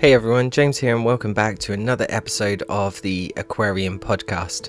Hey everyone, James here and welcome back to another episode of the Aquarium Podcast.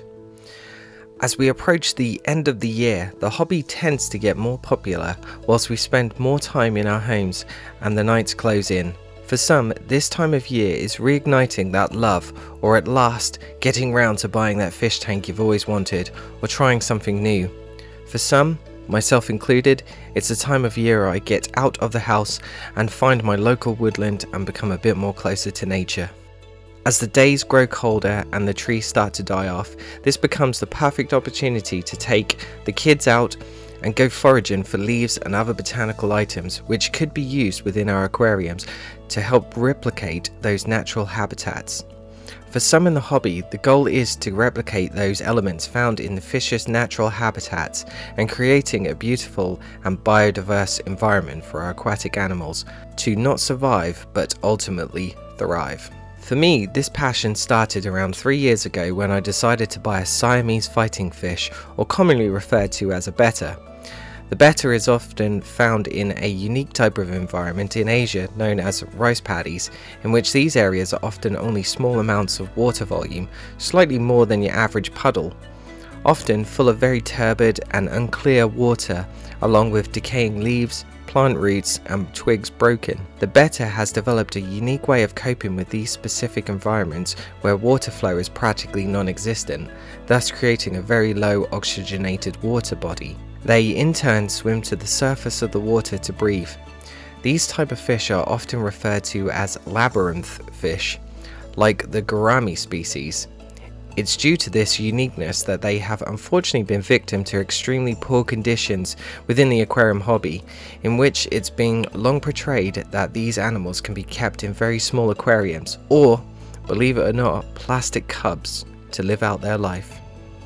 As we approach the end of the year, the hobby tends to get more popular whilst we spend more time in our homes and the nights close in. For some, this time of year is reigniting that love, or at last getting round to buying that fish tank you've always wanted, or trying something new. For some, myself included, it's a time of year I get out of the house and find my local woodland and become a bit more closer to nature. As the days grow colder and the trees start to die off, this becomes the perfect opportunity to take the kids out and go foraging for leaves and other botanical items which could be used within our aquariums to help replicate those natural habitats. For some in the hobby, the goal is to replicate those elements found in the fish's natural habitats and creating a beautiful and biodiverse environment for our aquatic animals to not survive but ultimately thrive. For me, this passion started around 3 years ago when I decided to buy a Siamese fighting fish, or commonly referred to as a betta. The betta is often found in a unique type of environment in Asia known as rice paddies, in which these areas are often only small amounts of water volume, slightly more than your average puddle, often full of very turbid and unclear water, along with decaying leaves, plant roots and twigs broken. The betta has developed a unique way of coping with these specific environments where water flow is practically non-existent, thus creating a very low oxygenated water body. They in turn swim to the surface of the water to breathe. These type of fish are often referred to as labyrinth fish, like the gourami species. It's due to this uniqueness that they have unfortunately been victim to extremely poor conditions within the aquarium hobby, in which it's been long portrayed that these animals can be kept in very small aquariums, or, believe it or not, plastic cubs to live out their life.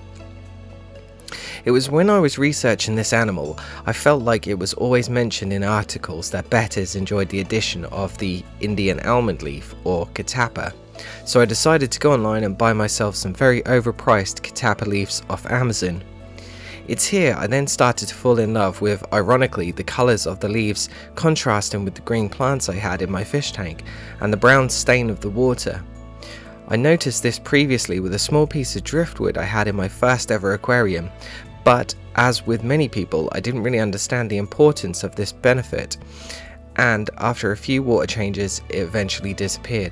It was when I was researching this animal, I felt like it was always mentioned in articles that bettas enjoyed the addition of the Indian almond leaf, or catappa. So I decided to go online and buy myself some very overpriced catappa leaves off Amazon. It's here I then started to fall in love with, ironically, the colours of the leaves contrasting with the green plants I had in my fish tank and the brown stain of the water. I noticed this previously with a small piece of driftwood I had in my first ever aquarium, but as with many people, I didn't really understand the importance of this benefit, and after a few water changes it eventually disappeared.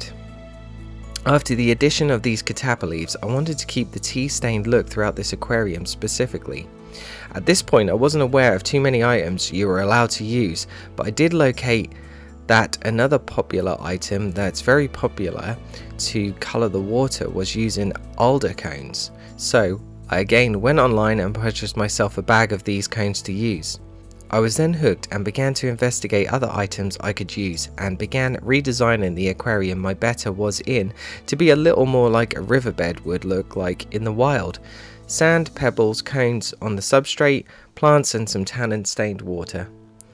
After the addition of these catappa leaves, I wanted to keep the tea-stained look throughout this aquarium specifically. At this point I wasn't aware of too many items you were allowed to use, but I did locate that another popular item that's very popular to colour the water was using alder cones. So I again went online and purchased myself a bag of these cones to use. I was then hooked and began to investigate other items I could use and began redesigning the aquarium my betta was in to be a little more like a riverbed would look like in the wild. Sand, pebbles, cones on the substrate, plants and some tannin stained water.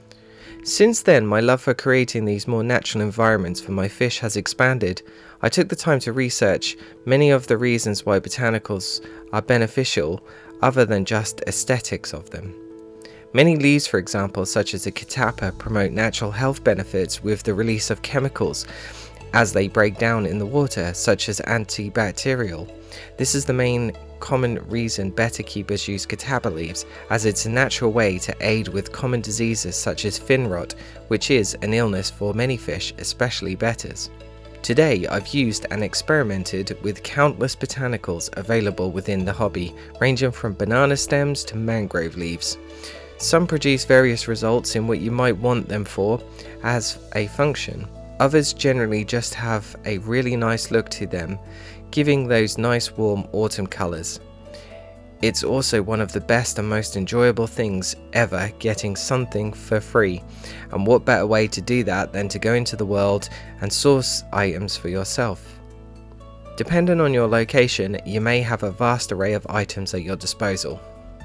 Since then, my love for creating these more natural environments for my fish has expanded. I took the time to research many of the reasons why botanicals are beneficial other than just aesthetics of them. Many leaves, for example, such as the catappa, promote natural health benefits with the release of chemicals as they break down in the water, such as antibacterial. This is the main common reason betta keepers use catappa leaves, as it's a natural way to aid with common diseases such as fin rot, which is an illness for many fish, especially bettas. Today I've used and experimented with countless botanicals available within the hobby, ranging from banana stems to mangrove leaves. Some produce various results in what you might want them for as a function. Others generally just have a really nice look to them, giving those nice warm autumn colours. It's also one of the best and most enjoyable things ever, getting something for free, and what better way to do that than to go into the world and source items for yourself. Depending on your location, you may have a vast array of items at your disposal.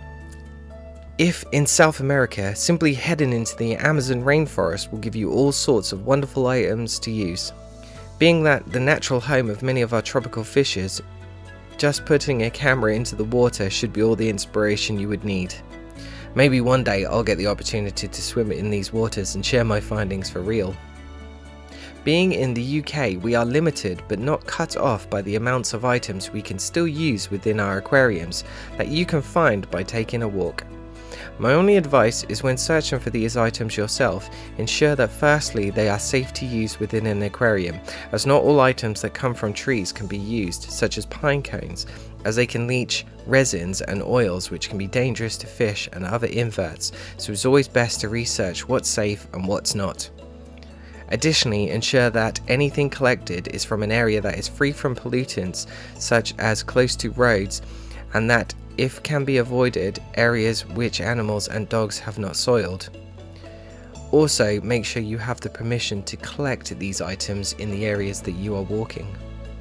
If in South America, simply heading into the Amazon rainforest will give you all sorts of wonderful items to use. Being that the natural home of many of our tropical fishes, just putting a camera into the water should be all the inspiration you would need. Maybe one day I'll get the opportunity to swim in these waters and share my findings for real. Being in the UK, we are limited but not cut off by the amounts of items we can still use within our aquariums that you can find by taking a walk. My only advice is when searching for these items yourself, ensure that firstly they are safe to use within an aquarium, as not all items that come from trees can be used, such as pine cones, as they can leach resins and oils which can be dangerous to fish and other inverts, so it's always best to research what's safe and what's not. Additionally, ensure that anything collected is from an area that is free from pollutants, such as close to roads, and that, if can be avoided, areas which animals and dogs have not soiled. Also, make sure you have the permission to collect these items in the areas that you are walking.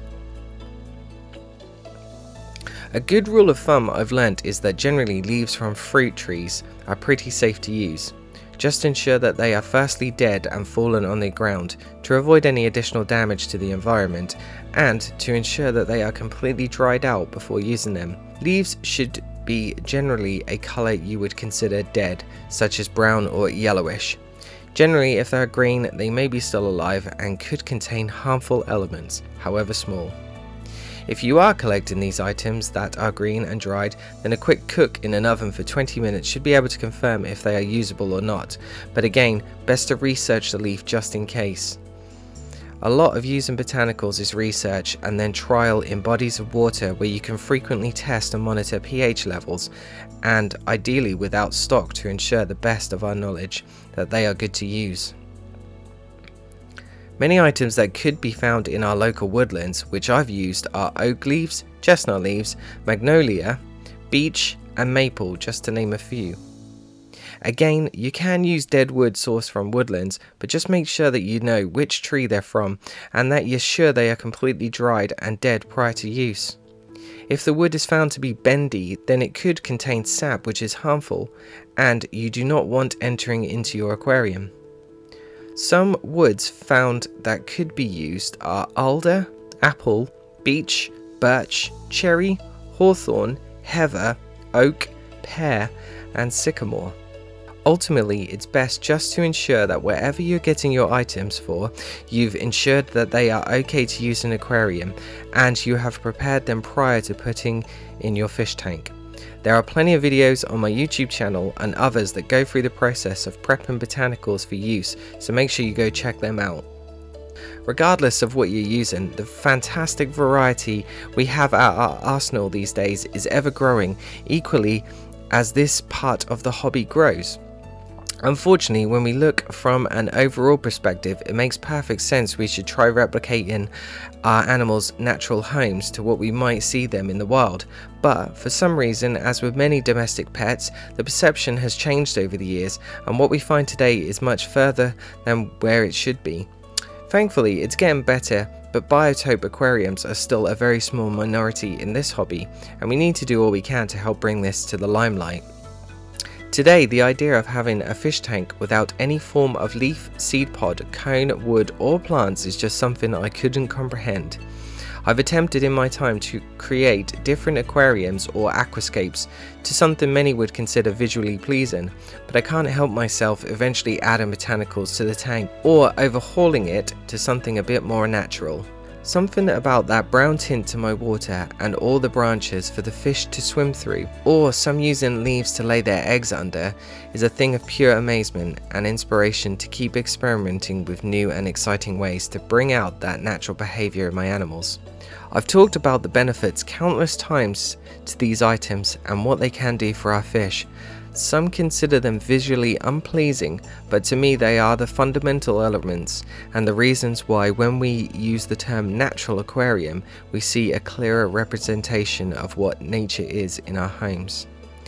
A good rule of thumb I've learnt is that generally leaves from fruit trees are pretty safe to use. Just ensure that they are firstly dead and fallen on the ground to avoid any additional damage to the environment, and to ensure that they are completely dried out before using them. Leaves should be generally a colour you would consider dead, such as brown or yellowish. Generally, if they are green, they may be still alive and could contain harmful elements, however small. If you are collecting these items that are green and dried, then a quick cook in an oven for 20 minutes should be able to confirm if they are usable or not, but again, best to research the leaf just in case. A lot of using botanicals is research and then trial in bodies of water where you can frequently test and monitor pH levels, and ideally without stock to ensure the best of our knowledge that they are good to use. Many items that could be found in our local woodlands, which I've used, are oak leaves, chestnut leaves, magnolia, beech and maple, just to name a few. Again, you can use dead wood sourced from woodlands, but just make sure that you know which tree they're from and that you're sure they are completely dried and dead prior to use. If the wood is found to be bendy, then it could contain sap which is harmful and you do not want entering into your aquarium. Some woods found that could be used are alder, apple, beech, birch, cherry, hawthorn, heather, oak, pear, and sycamore. Ultimately, it's best just to ensure that wherever you're getting your items for, you've ensured that they are okay to use in an aquarium and you have prepared them prior to putting in your fish tank. There are plenty of videos on my YouTube channel and others that go through the process of prepping botanicals for use, so make sure you go check them out. Regardless of what you're using, the fantastic variety we have at our arsenal these days is ever growing, equally as this part of the hobby grows. Unfortunately, when we look from an overall perspective, it makes perfect sense we should try replicating our animals' natural homes to what we might see them in the wild, but for some reason, as with many domestic pets, the perception has changed over the years and what we find today is much further than where it should be. Thankfully, it's getting better, but biotope aquariums are still a very small minority in this hobby, and we need to do all we can to help bring this to the limelight. Today, the idea of having a fish tank without any form of leaf, seed pod, cone, wood or plants is just something I couldn't comprehend. I've attempted in my time to create different aquariums or aquascapes to something many would consider visually pleasing, but I can't help myself eventually adding botanicals to the tank or overhauling it to something a bit more natural. Something about that brown tint to my water and all the branches for the fish to swim through, or some using leaves to lay their eggs under, is a thing of pure amazement and inspiration to keep experimenting with new and exciting ways to bring out that natural behaviour in my animals. I've talked about the benefits countless times to these items and what they can do for our fish. Some consider them visually unpleasing, but to me they are the fundamental elements and the reasons why when we use the term natural aquarium, we see a clearer representation of what nature is in our homes.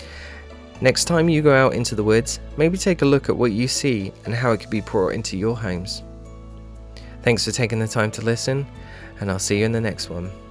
Next time you go out into the woods, maybe take a look at what you see and how it could be brought into your homes. Thanks for taking the time to listen, and I'll see you in the next one.